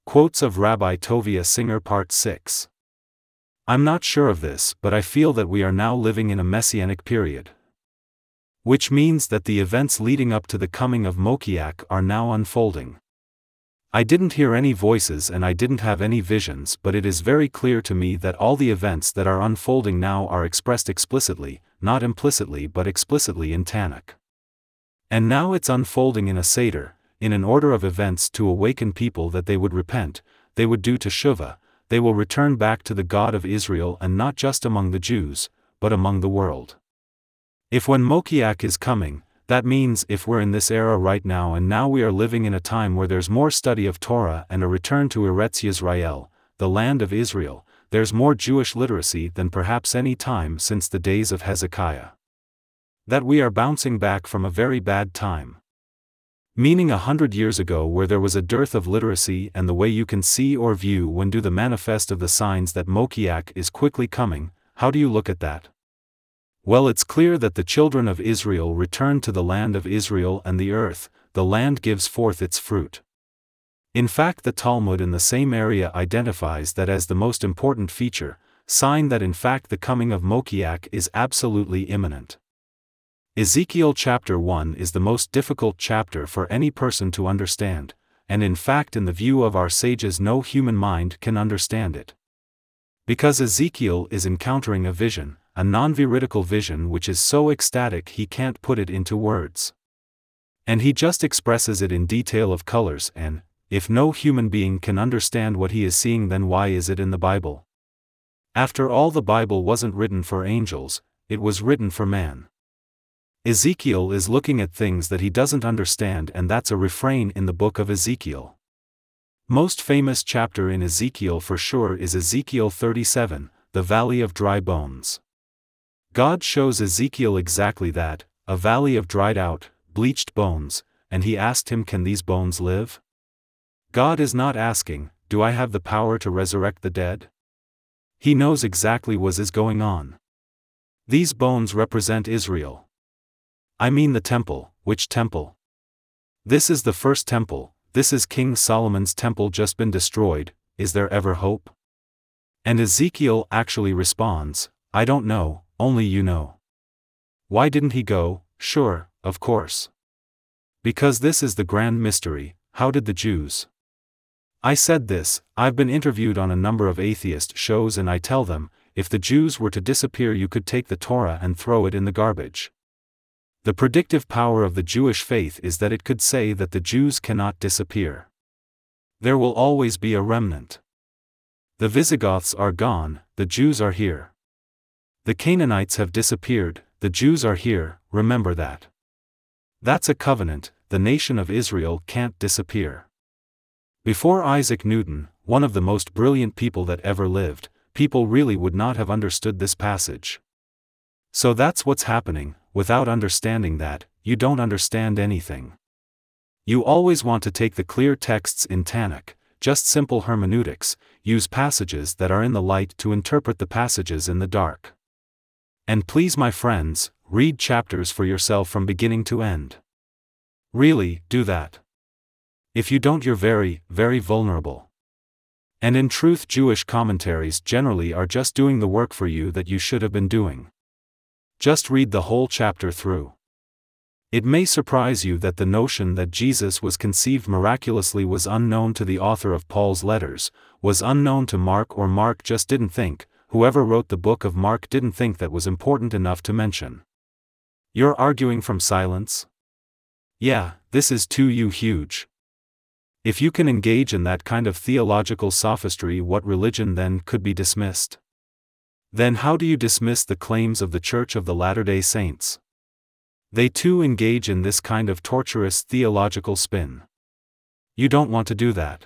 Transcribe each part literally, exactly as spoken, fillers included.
Quotes of Rabbi Tovia Singer Part six. I'm not sure of this, but I feel that we are now living in a messianic period. Which means that the events leading up to the coming of Mokiak are now unfolding. I didn't hear any voices and I didn't have any visions, but it is very clear to me that all the events that are unfolding now are expressed explicitly, not implicitly but explicitly in Tanakh. And now it's unfolding in a Seder, in an order of events to awaken people that they would repent, they would do teshuvah, they will return back to the God of Israel, and not just among the Jews, but among the world. If when Mokiak is coming, that means if we're in this era right now and now we are living in a time where there's more study of Torah and a return to Eretz Yisrael, the land of Israel, there's more Jewish literacy than perhaps any time since the days of Hezekiah. That we are bouncing back from a very bad time. Meaning a hundred years ago where there was a dearth of literacy, and the way you can see or view when do the manifest of the signs that Mokiak is quickly coming. How do you look at that? Well, it's clear that the children of Israel return to the land of Israel, and the earth, the land gives forth its fruit. In fact, the Talmud in the same area identifies that as the most important feature, sign that in fact the coming of Mokiak is absolutely imminent. Ezekiel chapter one is the most difficult chapter for any person to understand, and in fact in the view of our sages no human mind can understand it. Because Ezekiel is encountering a vision, a non-veridical vision which is so ecstatic he can't put it into words. And he just expresses it in detail of colors, and, if no human being can understand what he is seeing, then why is it in the Bible? After all, the Bible wasn't written for angels, it was written for man. Ezekiel is looking at things that he doesn't understand, and that's a refrain in the book of Ezekiel. Most famous chapter in Ezekiel for sure is Ezekiel thirty-seven, the Valley of Dry Bones. God shows Ezekiel exactly that, a valley of dried out, bleached bones, and he asked him, can these bones live? God is not asking, do I have the power to resurrect the dead? He knows exactly what is going on. These bones represent Israel. I mean the temple. Which temple? This is the first temple, this is King Solomon's temple just been destroyed, is there ever hope? And Ezekiel actually responds, I don't know, only you know. Why didn't he go? Sure, of course. Because this is the grand mystery, how did the Jews? I said this, I've been interviewed on a number of atheist shows and I tell them, if the Jews were to disappear you could take the Torah and throw it in the garbage. The predictive power of the Jewish faith is that it could say that the Jews cannot disappear. There will always be a remnant. The Visigoths are gone, the Jews are here. The Canaanites have disappeared, the Jews are here, remember that. That's a covenant, the nation of Israel can't disappear. Before Isaac Newton, one of the most brilliant people that ever lived, people really would not have understood this passage. So that's what's happening. Without understanding that, you don't understand anything. You always want to take the clear texts in Tanakh, just simple hermeneutics, use passages that are in the light to interpret the passages in the dark. And please, my friends, read chapters for yourself from beginning to end. Really, do that. If you don't, you're very, very vulnerable. And in truth, Jewish commentaries generally are just doing the work for you that you should have been doing. Just read the whole chapter through. It may surprise you that the notion that Jesus was conceived miraculously was unknown to the author of Paul's letters, was unknown to Mark, or Mark just didn't think, whoever wrote the book of Mark didn't think that was important enough to mention. You're arguing from silence? Yeah, this is too you huge. If you can engage in that kind of theological sophistry, what religion then could be dismissed? Then how do you dismiss the claims of the Church of the Latter-day Saints? They too engage in this kind of torturous theological spin. You don't want to do that.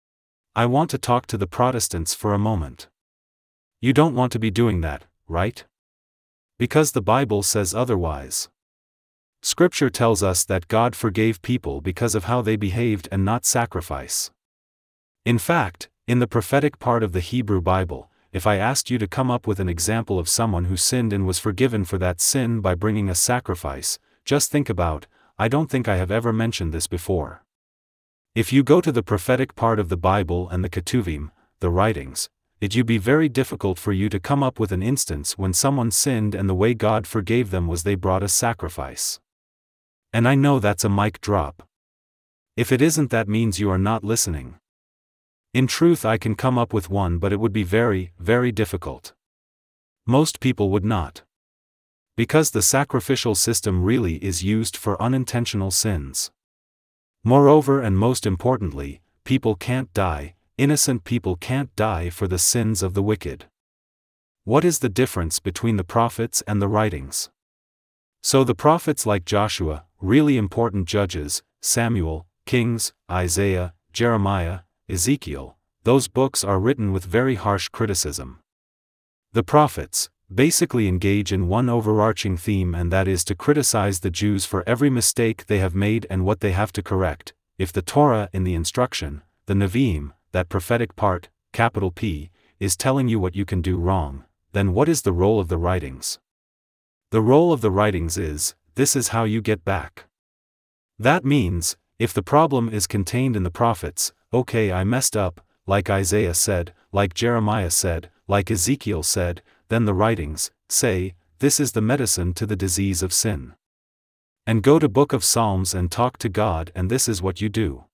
I want to talk to the Protestants for a moment. You don't want to be doing that, right? Because the Bible says otherwise. Scripture tells us that God forgave people because of how they behaved and not sacrifice. In fact, in the prophetic part of the Hebrew Bible, if I asked you to come up with an example of someone who sinned and was forgiven for that sin by bringing a sacrifice, just think about, I don't think I have ever mentioned this before. If you go to the prophetic part of the Bible and the Ketuvim, the writings, it would be very difficult for you to come up with an instance when someone sinned and the way God forgave them was they brought a sacrifice. And I know that's a mic drop. If it isn't, that means you are not listening. In truth, I can come up with one, but it would be very, very difficult. Most people would not. Because the sacrificial system really is used for unintentional sins. Moreover, and most importantly, people can't die, innocent people can't die for the sins of the wicked. What is the difference between the prophets and the writings? So the prophets like Joshua, really important judges, Samuel, Kings, Isaiah, Jeremiah, Ezekiel, those books are written with very harsh criticism. The prophets basically engage in one overarching theme, and that is to criticize the Jews for every mistake they have made and what they have to correct. If the Torah in the instruction, the Nevi'im, that prophetic part, capital P, is telling you what you can do wrong, then what is the role of the writings? The role of the writings is, this is how you get back. That means, if the problem is contained in the prophets, okay, I messed up, like Isaiah said, like Jeremiah said, like Ezekiel said, then the writings say, this is the medicine to the disease of sin. And go to Book of Psalms and talk to God, and this is what you do.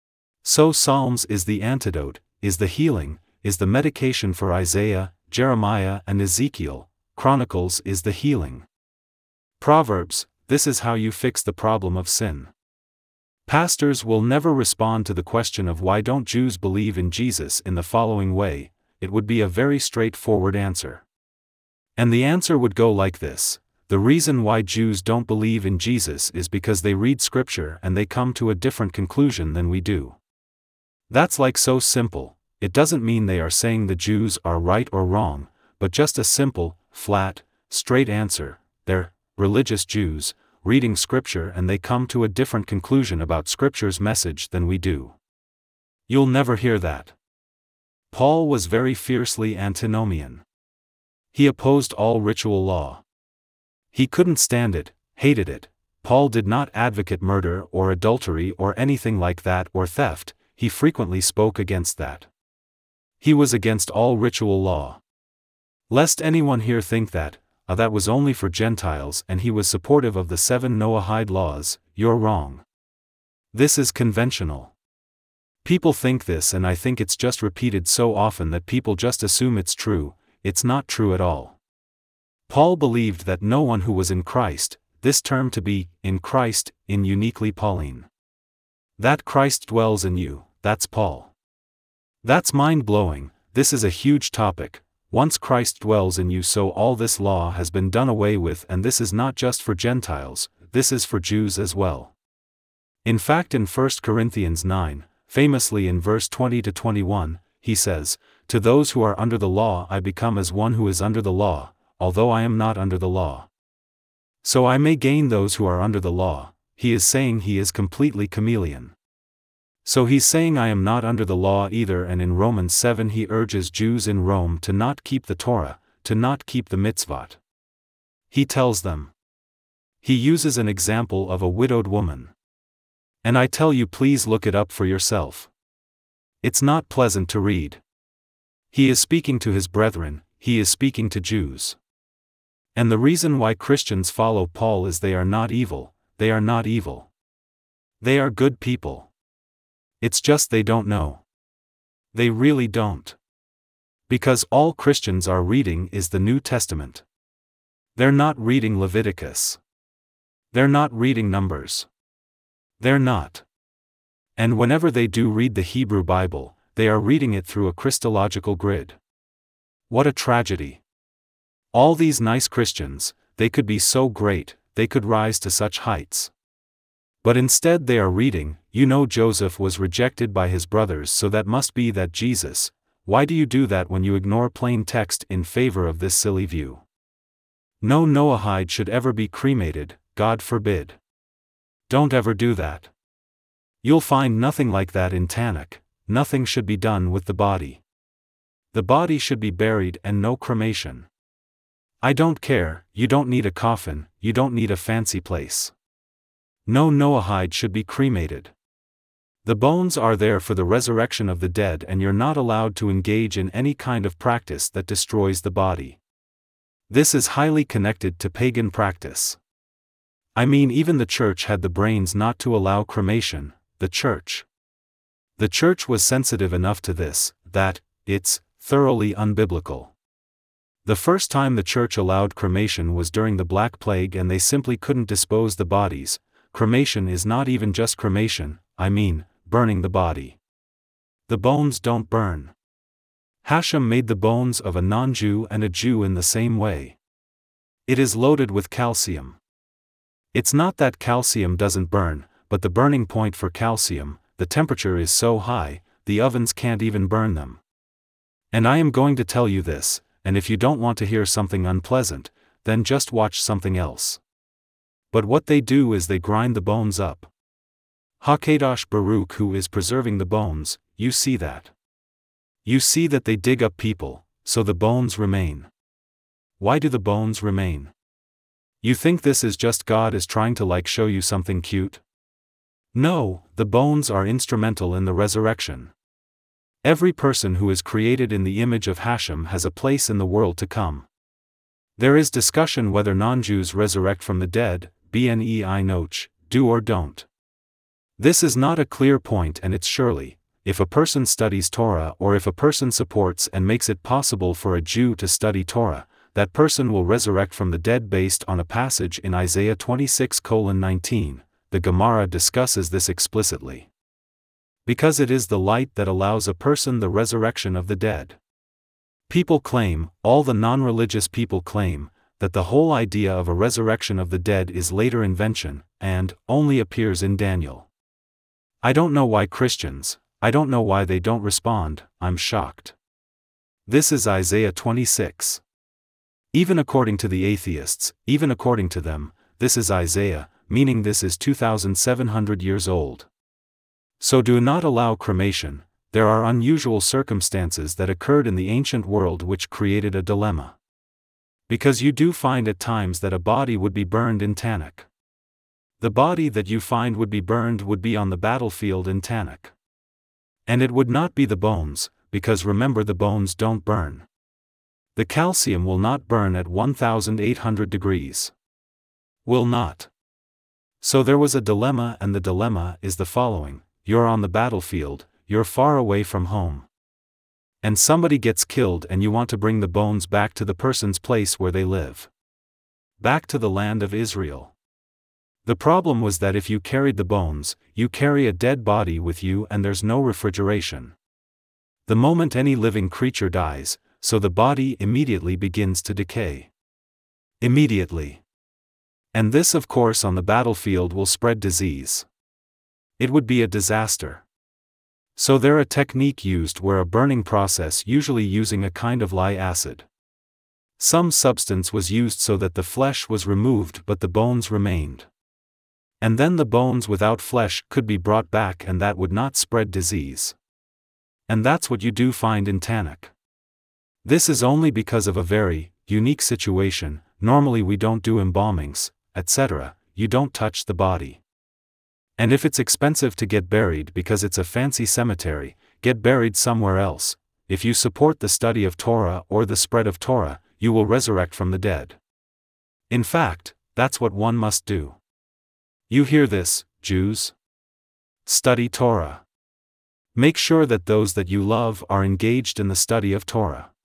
So Psalms is the antidote, is the healing, is the medication for Isaiah, Jeremiah and Ezekiel. Chronicles is the healing. Proverbs, this is how you fix the problem of sin. Pastors will never respond to the question of why don't Jews believe in Jesus in the following way. It would be a very straightforward answer. And the answer would go like this: the reason why Jews don't believe in Jesus is because they read Scripture and they come to a different conclusion than we do. That's like so simple. It doesn't mean they are saying the Jews are right or wrong, but just a simple, flat, straight answer. They're religious Jews, reading Scripture, and they come to a different conclusion about Scripture's message than we do. You'll never hear that. Paul was very fiercely antinomian. He opposed all ritual law. He couldn't stand it, hated it. Paul did not advocate murder or adultery or anything like that, or theft. He frequently spoke against that. He was against all ritual law. Lest anyone here think that, uh, that was only for Gentiles and he was supportive of the seven Noahide laws, you're wrong. This is conventional. People think this, and I think it's just repeated so often that people just assume it's true. It's not true at all. Paul believed that no one who was in Christ, this term to be, in Christ, in uniquely Pauline. That Christ dwells in you, that's Paul. That's mind-blowing. This is a huge topic. Once Christ dwells in you, so all this law has been done away with, and this is not just for Gentiles, this is for Jews as well. In fact, in First Corinthians nine, famously in verse twenty to twenty-one, he says, "To those who are under the law I become as one who is under the law, although I am not under the law. So I may gain those who are under the law." He is saying he is completely chameleon. So he's saying I am not under the law either, and in Romans seven he urges Jews in Rome to not keep the Torah, to not keep the mitzvot. He tells them. He uses an example of a widowed woman. And I tell you, please look it up for yourself. It's not pleasant to read. He is speaking to his brethren, he is speaking to Jews. And the reason why Christians follow Paul is they are not evil, they are not evil. They are good people. It's just they don't know. They really don't. Because all Christians are reading is the New Testament. They're not reading Leviticus. They're not reading Numbers. They're not. And whenever they do read the Hebrew Bible, they are reading it through a Christological grid. What a tragedy. All these nice Christians, they could be so great, they could rise to such heights. But instead they are reading, you know, Joseph was rejected by his brothers, so that must be that Jesus. Why do you do that when you ignore plain text in favor of this silly view? No Noahide should ever be cremated, God forbid. Don't ever do that. You'll find nothing like that in Tanakh. Nothing should be done with the body. The body should be buried and no cremation. I don't care, you don't need a coffin, you don't need a fancy place. No Noahide should be cremated. The bones are there for the resurrection of the dead, and you're not allowed to engage in any kind of practice that destroys the body. This is highly connected to pagan practice. I mean, even the church had the brains not to allow cremation. The church. The church was sensitive enough to this, that it's thoroughly unbiblical. The first time the church allowed cremation was during the Black Plague, and they simply couldn't dispose the bodies. Cremation is not even just cremation, I mean, burning the body. The bones don't burn. Hashem made the bones of a non-Jew and a Jew in the same way. It is loaded with calcium. It's not that calcium doesn't burn, but the burning point for calcium, the temperature is so high, the ovens can't even burn them. And I am going to tell you this, and if you don't want to hear something unpleasant, then just watch something else. But what they do is they grind the bones up. HaKadosh Baruch Hu is preserving the bones, you see that. You see that they dig up people, so the bones remain. Why do the bones remain? You think this is just God is trying to like show you something cute? No, the bones are instrumental in the resurrection. Every person who is created in the image of Hashem has a place in the world to come. There is discussion whether non-Jews resurrect from the dead, bnei noach, do or don't. This is not a clear point, and it's surely, if a person studies Torah or if a person supports and makes it possible for a Jew to study Torah, that person will resurrect from the dead based on a passage in Isaiah twenty-six nineteen. The Gemara discusses this explicitly. Because it is the light that allows a person the resurrection of the dead. People claim, all the non-religious people claim, that the whole idea of a resurrection of the dead is later invention, and only appears in Daniel. I don't know why Christians, I don't know why they don't respond, I'm shocked. This is Isaiah twenty-six. Even according to the atheists, even according to them, this is Isaiah, meaning this is two thousand seven hundred years old. So do not allow cremation. There are unusual circumstances that occurred in the ancient world which created a dilemma. Because you do find at times that a body would be burned in Tanakh. The body that you find would be burned would be on the battlefield in Tanakh. And it would not be the bones, because remember the bones don't burn. The calcium will not burn at one thousand eight hundred degrees. Will not. So there was a dilemma, and the dilemma is the following: you're on the battlefield, you're far away from home. And somebody gets killed, and you want to bring the bones back to the person's place where they live. Back to the land of Israel. The problem was that if you carried the bones, you carry a dead body with you, and there's no refrigeration. The moment any living creature dies, so the body immediately begins to decay. Immediately. And this, of course, on the battlefield will spread disease. It would be a disaster. So there a technique used where a burning process, usually using a kind of lye acid. Some substance was used so that the flesh was removed but the bones remained. And then the bones without flesh could be brought back, and that would not spread disease. And that's what you do find in Tanakh. This is only because of a very unique situation. Normally we don't do embalmings, et cetera, you don't touch the body. And if it's expensive to get buried because it's a fancy cemetery, get buried somewhere else. If you support the study of Torah or the spread of Torah, you will resurrect from the dead. In fact, that's what one must do. You hear this, Jews? Study Torah. Make sure that those that you love are engaged in the study of Torah.